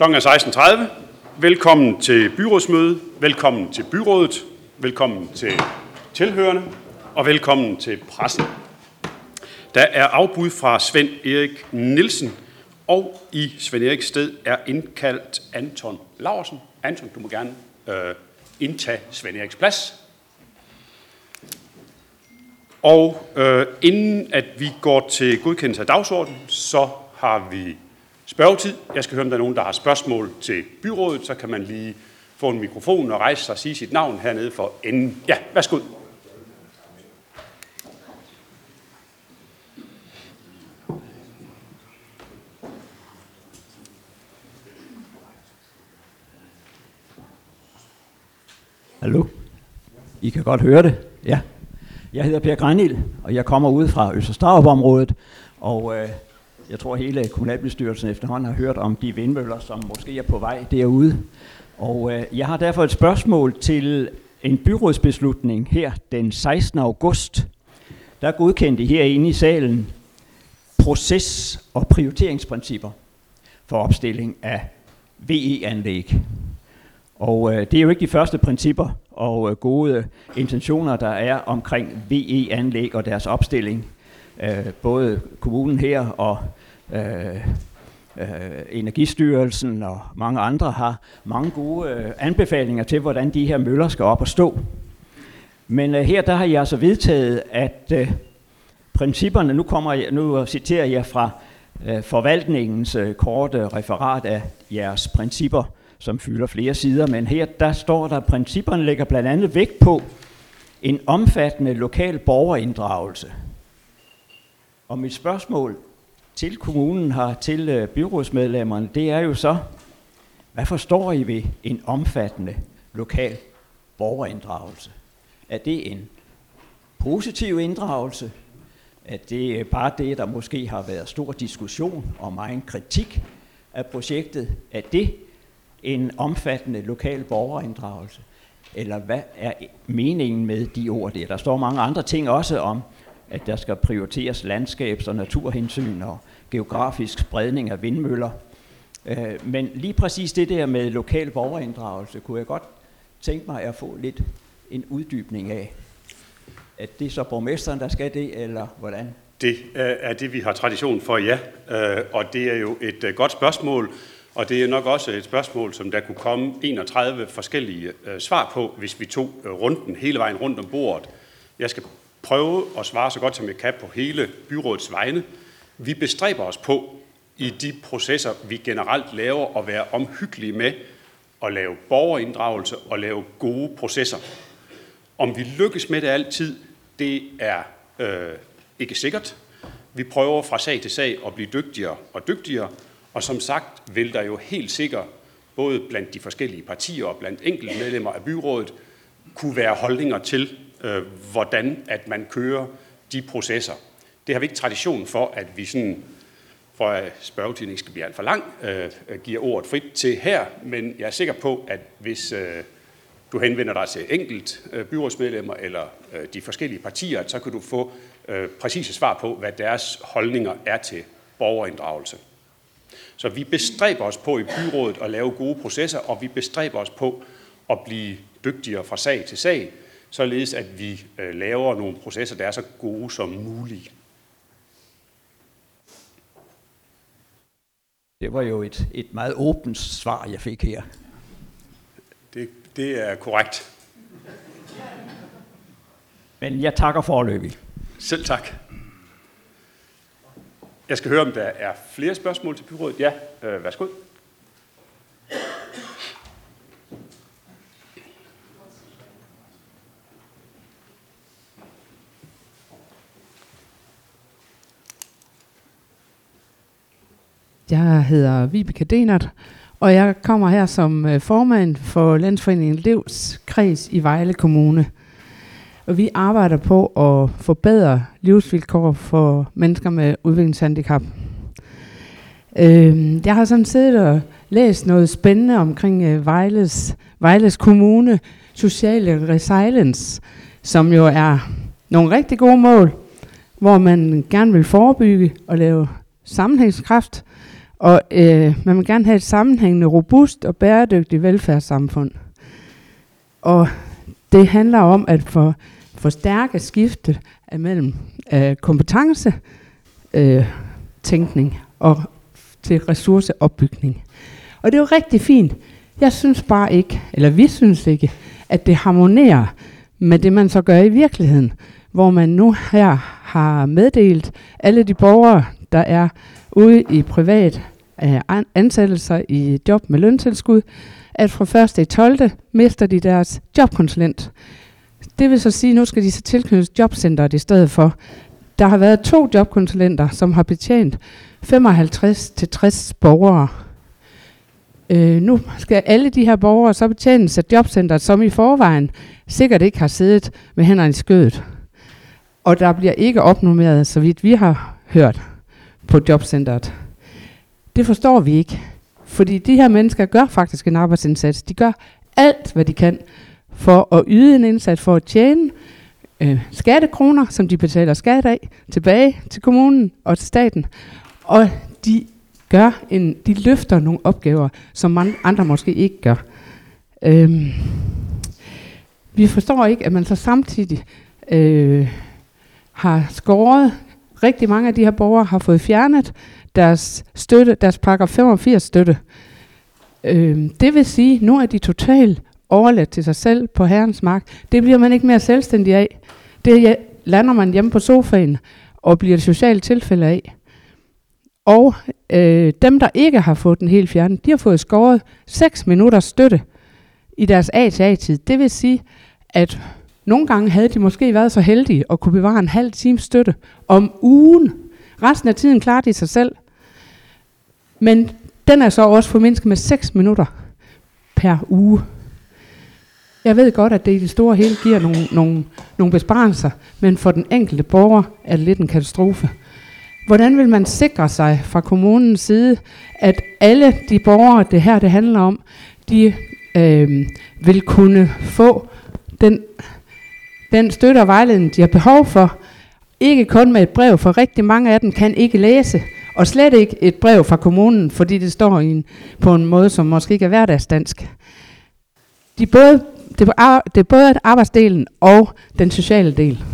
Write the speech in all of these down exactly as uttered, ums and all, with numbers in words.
Klokken er seksten tredive. Velkommen til byrådsmøde, velkommen til byrådet, velkommen til tilhørende og velkommen til pressen. Der er afbud fra Svend Erik Nielsen, og i Svend Eriks sted er indkaldt Anton Laursen. Anton, du må gerne øh, indtage Svend Eriks plads. Og øh, inden at vi går til godkendelse af dagsordenen, så har vi spørgetid. Jeg skal høre, om der er nogen, der har spørgsmål til byrådet, så kan man lige få en mikrofon og rejse sig og sige sit navn hernede for enden. Ja, værsgo. Hallo? I kan godt høre det? Ja. Jeg hedder Per Granil, og jeg kommer ude fra Øster Starup-området, og øh, jeg tror, hele kommunalbestyrelsen efterhånden har hørt om de vindmøller, som måske er på vej derude. Og øh, jeg har derfor et spørgsmål til en byrådsbeslutning her den sekstende august. Der godkendte herinde i salen proces- og prioriteringsprincipper for opstilling af V E-anlæg. Og øh, det er jo ikke de første principper og øh, gode intentioner, der er omkring V E-anlæg og deres opstilling. Øh, både kommunen her og øh, øh, Energistyrelsen og mange andre har mange gode øh, anbefalinger til, hvordan de her møller skal op og stå. Men øh, her der har jeg altså vedtaget, at øh, principperne, nu, kommer jeg, nu citerer jeg fra øh, forvaltningens øh, korte referat af jeres principper, som fylder flere sider, men her der står der, at principperne lægger blandt andet vægt på en omfattende lokal borgerinddragelse. Og mit spørgsmål til kommunen her, til byrådsmedlemmerne, det er jo så, hvad forstår I ved en omfattende lokal borgerinddragelse? Er det en positiv inddragelse? Er det bare det, der måske har været stor diskussion og meget kritik af projektet? Er det en omfattende lokal borgerinddragelse? Eller hvad er meningen med de ord der? Der står mange andre ting også om, at der skal prioriteres landskabs- og naturhensyn og geografisk spredning af vindmøller. Men lige præcis det der med lokal borgerinddragelse, kunne jeg godt tænke mig at få lidt en uddybning af. At det er så borgmesteren, der skal det, eller hvordan? Det er det, vi har tradition for, ja. Og det er jo et godt spørgsmål. Og det er nok også et spørgsmål, som der kunne komme enogtredive forskellige øh, svar på, hvis vi tog øh, runden hele vejen rundt om bordet. Jeg skal prøve at svare så godt som jeg kan på hele byrådets vegne. Vi bestræber os på i de processer, vi generelt laver, at være omhyggelige med at lave borgerinddragelse og lave gode processer. Om vi lykkes med det altid, det er øh, ikke sikkert. Vi prøver fra sag til sag at blive dygtigere og dygtigere. Og som sagt vil der jo helt sikkert, både blandt de forskellige partier og blandt enkelte medlemmer af byrådet, kunne være holdninger til, øh, hvordan at man kører de processer. Det har vi ikke tradition for, at vi sådan, for at spørgetiden ikke skal blive alt for lang, øh, giver ordet frit til her, men jeg er sikker på, at hvis øh, du henvender dig til enkelt øh, byrådsmedlemmer eller øh, de forskellige partier, så kan du få øh, præcise svar på, hvad deres holdninger er til borgerinddragelse. Så vi bestræber os på i byrådet at lave gode processer, og vi bestræber os på at blive dygtigere fra sag til sag, således at vi øh, laver nogle processer, der er så gode som muligt. Det var jo et, et meget åbent svar, jeg fik her. Det, det er korrekt. Men jeg takker foreløbig. Selv tak. Jeg skal høre, om der er flere spørgsmål til byrådet. Ja, øh, værsgo. Jeg hedder Vibeke Denert, og jeg kommer her som formand for Landsforeningen Levs kreds i Vejle Kommune. Og vi arbejder på at forbedre livsvilkår for mennesker med udviklingshandicap. Øh, jeg har sådan siddet og læst noget spændende omkring øh, Vejles, Vejles Kommune Sociale Resilience, som jo er nogle rigtig gode mål, hvor man gerne vil forebygge og lave sammenhængskraft, Og øh, man vil gerne have et sammenhængende, robust og bæredygtigt velfærdssamfund. Og det handler om at for, forstærke skiftet mellem øh, kompetence, øh, tænkning og til ressourceopbygning. Og det er jo rigtig fint. Jeg synes bare ikke, eller vi synes ikke, at det harmonerer med det, man så gør i virkeligheden, hvor man nu her har meddelt alle de borgere, der er ude i privat øh, ansættelser i job med løntilskud, at fra første til tolvte mister de deres jobkonsulent. Det vil så sige, at nu skal de så tilknyttes jobcenteret i stedet for. Der har været to jobkonsulenter, som har betjent femoghalvtreds til tres borgere. Øh, nu skal alle de her borgere så betjenes af jobcenteret, som i forvejen sikkert ikke har siddet med hænderne i skødet. Og der bliver ikke opnummeret, så vidt vi har hørt, på jobcenteret. Det forstår vi ikke, fordi de her mennesker gør faktisk en arbejdsindsats. De gør alt, hvad de kan for at yde en indsats, for at tjene øh, skattekroner, som de betaler skat af, tilbage til kommunen og til staten. Og de gør en, de løfter nogle opgaver, som man, andre måske ikke gør. Øhm, vi forstår ikke, at man så samtidig øh, har skåret. Rigtig mange af de her borgere har fået fjernet deres støtte, deres paragraf femogfirs støtte. Øhm, det vil sige, at nu er de totalt overladt til sig selv på herrens mark. Det bliver man ikke mere selvstændig af. Det lander man hjemme på sofaen og bliver et socialt tilfælde af. Og øh, dem, der ikke har fået den helt fjernet, de har fået skåret seks minutters støtte i deres A til A-tid. Det vil sige, at nogle gange havde de måske været så heldige at kunne bevare en halv times støtte om ugen. Resten af tiden klarer de sig selv. Men den er så også formindsket med seks minutter per uge. Jeg ved godt, at det i det store hele giver nogle, nogle, nogle besparelser, men for den enkelte borger er det lidt en katastrofe. Hvordan vil man sikre sig fra kommunens side, at alle de borgere, det her det handler om, de øh, vil kunne få den, den støtte og vejledning, de har behov for, ikke kun med et brev, for rigtig mange af dem kan ikke læse, og slet ikke et brev fra kommunen, fordi det står i en, på en måde, som måske ikke er hverdagsdansk. De både, det, er, det er både arbejdsdelen og den sociale del.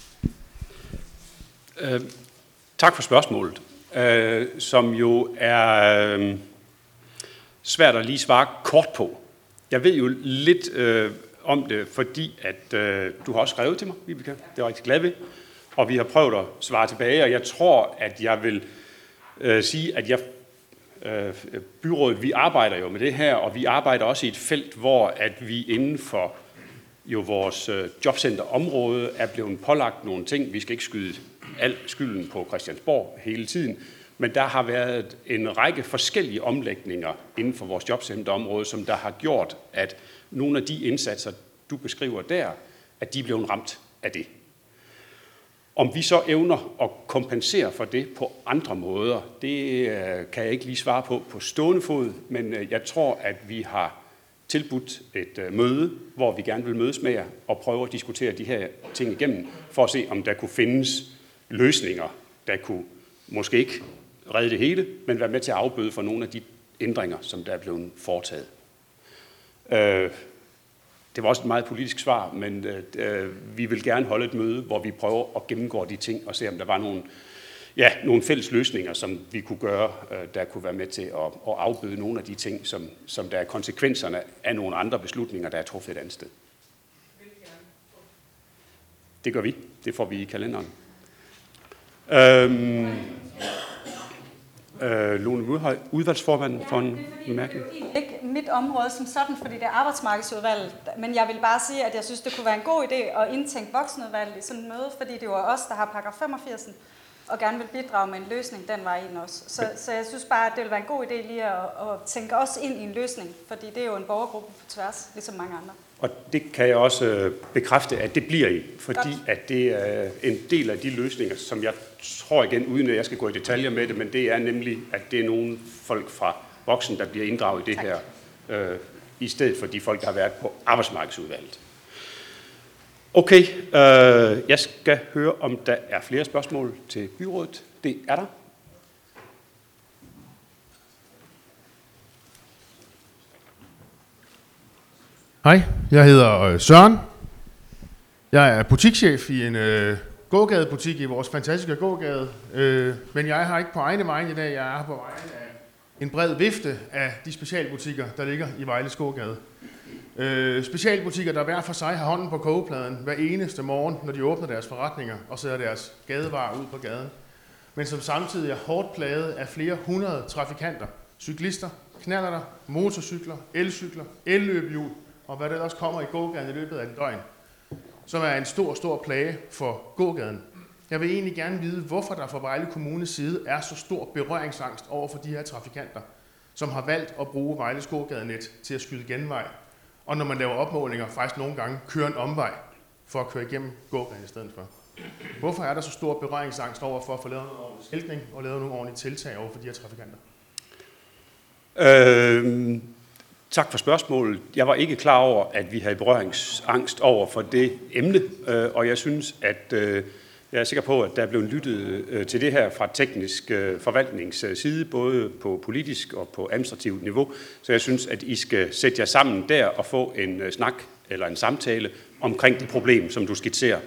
Øh, tak for spørgsmålet, øh, som jo er øh, svært at lige svare kort på. Jeg ved jo lidt øh, om det, fordi at øh, du har også skrevet til mig, Vibeke. Det er jeg rigtig glad ved. Og vi har prøvet at svare tilbage, og jeg tror, at jeg vil øh, sige, at jeg, øh, byrådet, vi arbejder jo med det her, og vi arbejder også i et felt, hvor at vi inden for jo vores øh, jobcenterområde er blevet pålagt nogle ting. Vi skal ikke skyde al skylden på Christiansborg hele tiden, men der har været en række forskellige omlægninger inden for vores jobcenterområde, som der har gjort, at nogle af de indsatser, du beskriver der, at de er blevet ramt af det. Om vi så evner at kompensere for det på andre måder, det kan jeg ikke lige svare på på stående fod, men jeg tror, at vi har tilbudt et møde, hvor vi gerne vil mødes med jer og prøve at diskutere de her ting igennem, for at se, om der kunne findes løsninger, der kunne måske ikke redde det hele, men være med til at afbøde for nogle af de ændringer, som der er blevet foretaget. Øh, Det var også et meget politisk svar, men øh, vi vil gerne holde et møde, hvor vi prøver at gennemgå de ting og se, om der var nogle, ja, nogle fælles løsninger, som vi kunne gøre, øh, der kunne være med til at, at afbøde nogle af de ting, som, som der er konsekvenserne af nogle andre beslutninger, der er truffet et andet sted. Det gør vi. Det får vi i kalenderen. Øhm, øh, Lone Murhøj, udvalgsformand for en bemærkning. Ikke mit område som sådan, fordi det er arbejdsmarkedsudvalget, men jeg vil bare sige, at jeg synes, det kunne være en god idé at indtænke voksenudvalget i sådan et møde, fordi det var os, der har paragraf femogfirs og gerne vil bidrage med en løsning den vej ind også. Så, så jeg synes bare, at det vil være en god idé lige at, at tænke os ind i en løsning, fordi det er jo en borgergruppe på tværs, ligesom mange andre. Og det kan jeg også bekræfte, at det bliver I, fordi Godt. At det er en del af de løsninger, som jeg tror igen, uden at jeg skal gå i detaljer med det, men det er nemlig, at det er nogle folk fra voksen, der bliver inddraget i det tak. her, øh, i stedet for de folk, der har været på arbejdsmarkedsudvalget. Okay, øh, jeg skal høre, om der er flere spørgsmål til byrådet. Det er der. Hej, jeg hedder Søren. Jeg er butikschef i en øh, gågadebutik i vores fantastiske gågade. Øh, men jeg har ikke på egne vegne i dag, jeg er på vegne af en bred vifte af de specialbutikker, der ligger i Vejles gågade. Øh, specialbutikker, der hver for sig har hånden på kogepladen hver eneste morgen, når de åbner deres forretninger og sætter deres gadevarer ud på gaden. Men som samtidig er hårdt plaget af flere hundrede trafikanter, cyklister, knallerter, motorcykler, elcykler, elløbehjul og hvad der også kommer i gågaden i løbet af et døgn, som er en stor, stor plage for gågaden. Jeg vil egentlig gerne vide, hvorfor der fra Vejle Kommunes side er så stor berøringsangst over for de her trafikanter, som har valgt at bruge Vejles gågadenet til at skyde genvej, og når man laver opmålinger, faktisk nogle gange kører en omvej for at køre igennem gågaden i stedet for. Hvorfor er der så stor berøringsangst over for at få lavet noget ordentlig skiltning og lavet nogle ordentlige tiltag over for de her trafikanter? Øh, tak for spørgsmålet. Jeg var ikke klar over, at vi havde berøringsangst over for det emne, øh, og jeg synes, at øh, jeg er sikker på, at der er blevet lyttet øh, til det her fra teknisk øh, forvaltningsside, både på politisk og på administrativt niveau. Så jeg synes, at I skal sætte jer sammen der og få en øh, snak eller en samtale omkring det problem, som du skitserer.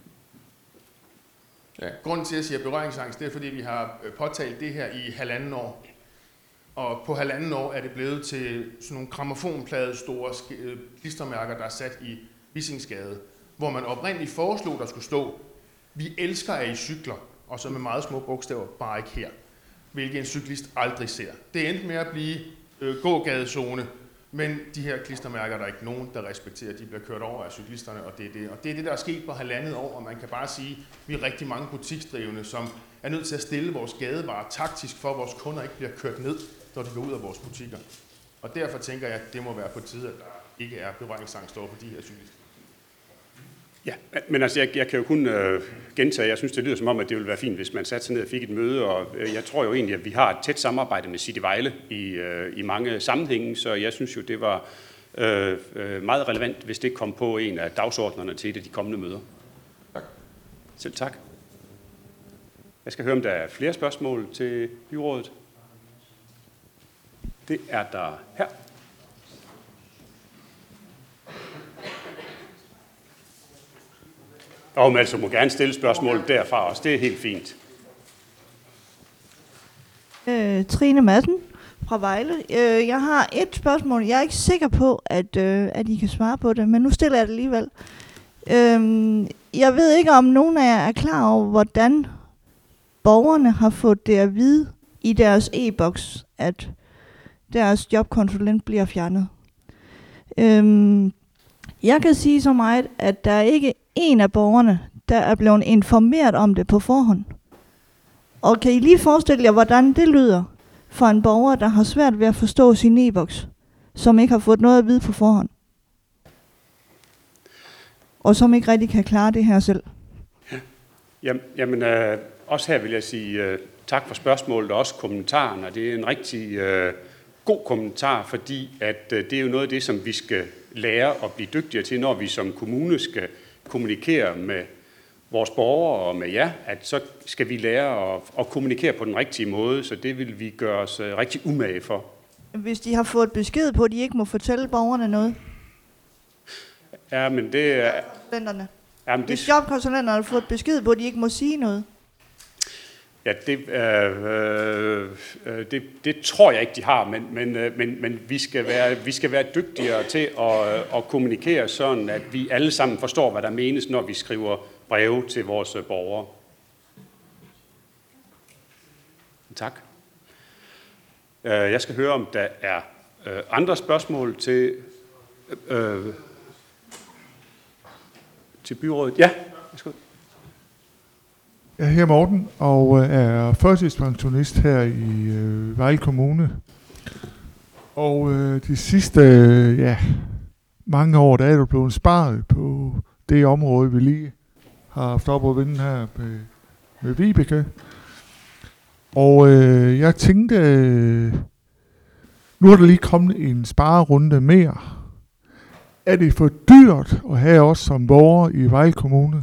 Ja, grunden til, at jeg siger berøringsangst, det er, fordi vi har påtalt det her i halvanden år. Og på halvanden år er det blevet til sådan nogle grammofonplade store klistermærker, der er sat i Bissingsgade, hvor man oprindeligt foreslog, der skulle stå, vi elsker, at I cykler, og så med meget små bogstaver, bare ikke her, hvilket en cyklist aldrig ser. Det endte med at blive øh, gågadezone, men de her klistermærker, der er ikke nogen, der respekterer, de bliver kørt over af cyklisterne, og det er det. Og det er det, der er sket på halvandet år, og man kan bare sige, at vi er rigtig mange butiksdrivende, som er nødt til at stille vores gadevarer taktisk, for at vores kunder ikke bliver kørt ned, når de går ud af vores butikker. Og derfor tænker jeg, at det må være på tide, at der ikke er berøringsangst over for de her cyklister. Ja, men altså, jeg, jeg kan jo kun øh, gentage, jeg synes, det lyder som om, at det ville være fint, hvis man satte sig ned og fik et møde, og øh, jeg tror jo egentlig, at vi har et tæt samarbejde med City Vejle i, øh, i mange sammenhænge, så jeg synes jo, det var øh, øh, meget relevant, hvis det kom på en af dagsordnerne til et af de kommende møder. Tak. Selv tak. Jeg skal høre, om der er flere spørgsmål til byrådet. Det er der her. Og man altså må gerne stille spørgsmål derfra også. Det er helt fint. Øh, Trine Madsen fra Vejle. Øh, jeg har et spørgsmål. Jeg er ikke sikker på, at, øh, at I kan svare på det, men nu stiller jeg det alligevel. Øh, jeg ved ikke, om nogen af jer er klar over, hvordan borgerne har fået det at vide i deres e-boks, at deres jobkonsulent bliver fjernet. Øh, jeg kan sige så meget, at der er ikke en af borgerne, der er blevet informeret om det på forhånd. Og kan I lige forestille jer, hvordan det lyder for en borger, der har svært ved at forstå sin e-boks, som ikke har fået noget at vide på forhånd, og som ikke rigtig kan klare det her selv? Jamen, jamen øh, også her vil jeg sige øh, tak for spørgsmålet og også kommentaren, og det er en rigtig øh, god kommentar, fordi at, øh, det er jo noget af det, som vi skal lære og blive dygtigere til, når vi som kommune skal kommunikere med vores borgere og med jer, at så skal vi lære at, at kommunikere på den rigtige måde, så det vil vi gøre os rigtig umage for. Hvis de har fået besked på, at de ikke må fortælle borgerne noget? Ja, men det er... Jamen, Hvis jobkonsulenterne har fået besked på, at de ikke må sige noget? Ja, det, øh, øh, det, det tror jeg ikke, de har, men, men, men, men vi, skal være, vi skal være dygtigere til at, at kommunikere sådan, at vi alle sammen forstår, hvad der menes, når vi skriver breve til vores borgere. Tak. Jeg skal høre, om der er andre spørgsmål til, øh, til byrådet. Ja, værsgo. Jeg hedder Morten og er førtidspensionist her i øh, Vejle Kommune. Og øh, de sidste øh, ja, mange år, der er der blevet sparet på det område, vi lige har haft op at vinde her med, med Vibeke. Og øh, jeg tænkte, øh, nu er der lige kommet en sparerunde mere. Er det for dyrt at have os som borgere i Vejle Kommune?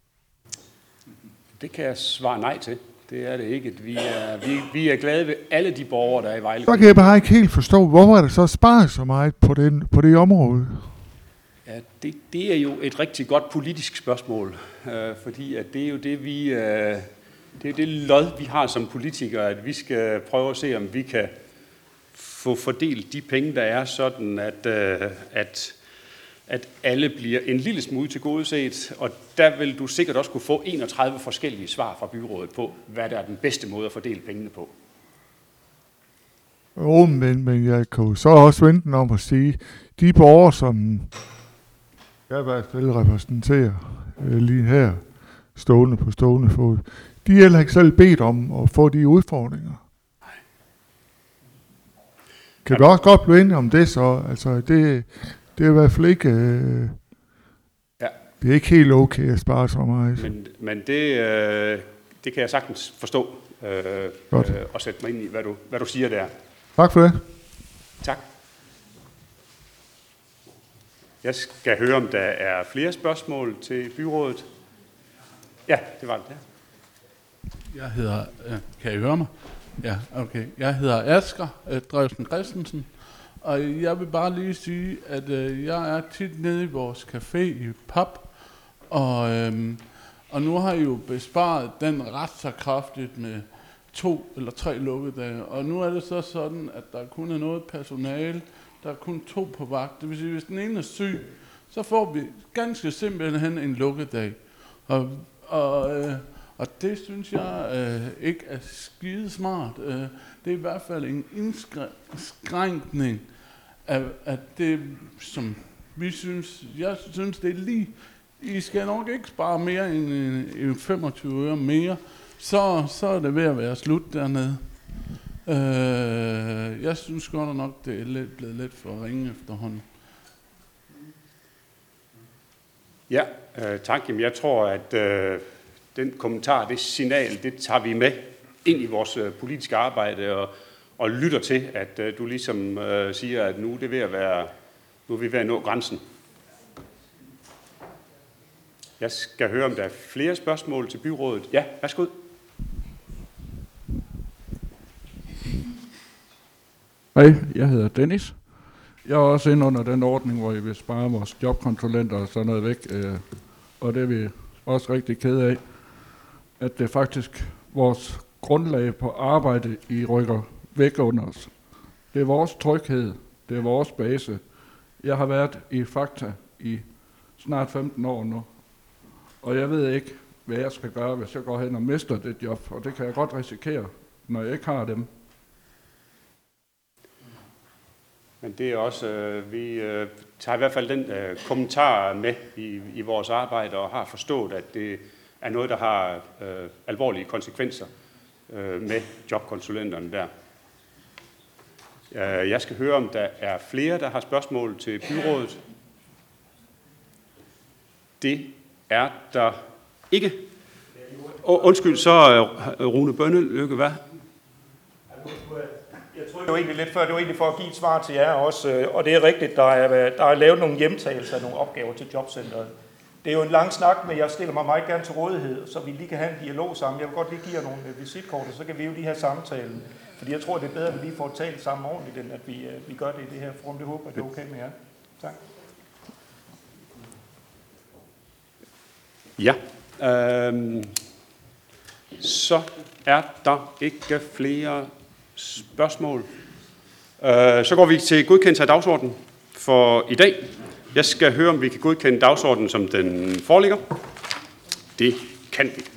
Det kan jeg svare nej til. Det er det ikke. Vi er, vi, vi er glade ved alle de borgere, der er i Vejle. Så kan jeg bare ikke helt forstå, hvorfor er der så sparet så meget på, den, på det område? Ja, det, det er jo et rigtig godt politisk spørgsmål, øh, fordi at det er jo det, vi, øh, det er det lod, vi har som politikere, at vi skal prøve at se, om vi kan få fordelt de penge, der er, sådan at, øh, at, at alle bliver en lille smule tilgodeset, og der vil du sikkert også kunne få enogtredive forskellige svar fra byrådet på, hvad der er den bedste måde at fordele pengene på. Jo, men, men jeg kan jo så også vente om at sige, de borgere, som jeg i hvert fald repræsenterer øh, lige her, stående på stående fod, de er heller ikke selv bedt om at få de udfordringer. Nej. Kan du også godt blive enige om det så? Altså, det, det er i hvert fald ikke, øh, ja. Det er ikke helt okay at spare så meget. Men, men det, øh, det kan jeg sagtens forstå øh, øh, og sætte mig ind i, hvad du, hvad du siger der. Tak for det. Tak. Jeg skal høre, om der er flere spørgsmål til byrådet. Ja, det var det der. Jeg hedder, kan I høre mig? Ja, okay. Jeg hedder Asger Drewsen Christensen, og jeg vil bare lige sige, at jeg er tit nede i vores café i pub, og, øhm, og nu har I jo besparet den ret så kraftigt med to eller tre lukkedage, og nu er det så sådan, at der kun er noget personale, der er kun to på vagt. Det vil sige, at hvis den ene er syg, så får vi ganske simpelthen en lukkedag. Og, og, øh, og det synes jeg øh, ikke er skide smart. Øh, det er i hvert fald en indskrænkning af, af det, som vi synes. Jeg synes, det er lige. I skal nok ikke spare mere end, end femogtyve øre mere. Så, så er det ved at være slut dernede. Øh, jeg synes godt nok, det er lidt, blevet lidt for ringe efterhånden. Ja, øh, tak. Jamen, jeg tror, at øh, den kommentar, det signal, det tager vi med ind i vores øh, politiske arbejde og, og lytter til, at øh, du ligesom øh, siger, at nu er, det ved at være, nu er vi ved at nå grænsen. Jeg skal høre, om der er flere spørgsmål til byrådet. Ja, værsgo. Hej, jeg hedder Dennis. Jeg er også inde under den ordning, hvor I vil spare vores jobkonsulenter og sådan noget væk. Øh, og det er vi også rigtig kede af, at det er faktisk vores grundlag på arbejde, I rykker væk under os. Det er vores tryghed, det er vores base. Jeg har været i Fakta i snart femten år nu, og jeg ved ikke, hvad jeg skal gøre, hvis jeg går hen og mister det job, og det kan jeg godt risikere, når jeg ikke har dem. Men det er også, øh, vi øh, tager i hvert fald den øh, kommentar med i, i vores arbejde og har forstået, at det er noget, der har øh, alvorlige konsekvenser øh, med jobkonsulenterne der. Øh, jeg skal høre, om der er flere, der har spørgsmål til byrådet. Det er der ikke. Oh, undskyld, så uh, Rune Bønnelykke, hvad? Jeg tror det var egentlig lidt før, det var egentlig for at give et svar til jer også, og det er rigtigt, der er, der er lavet nogle hjemtagelser af nogle opgaver til jobcenteret. Det er jo en lang snak, men jeg stiller mig meget gerne til rådighed, så vi lige kan have en dialog sammen. Jeg vil godt lige give jer nogle visitkort, og så kan vi jo lige have samtalen. Fordi jeg tror, det er bedre, at vi lige får talt sammen ordentligt, end at vi, vi gør det i det her forum. Det håber jeg, det er okay med jer. Tak. Ja, øhm, så er der ikke flere spørgsmål. Øh, så går vi til godkendelse af dagsordenen for i dag. Jeg skal høre, om vi kan godkende dagsordenen, som den foreligger. Det kan vi.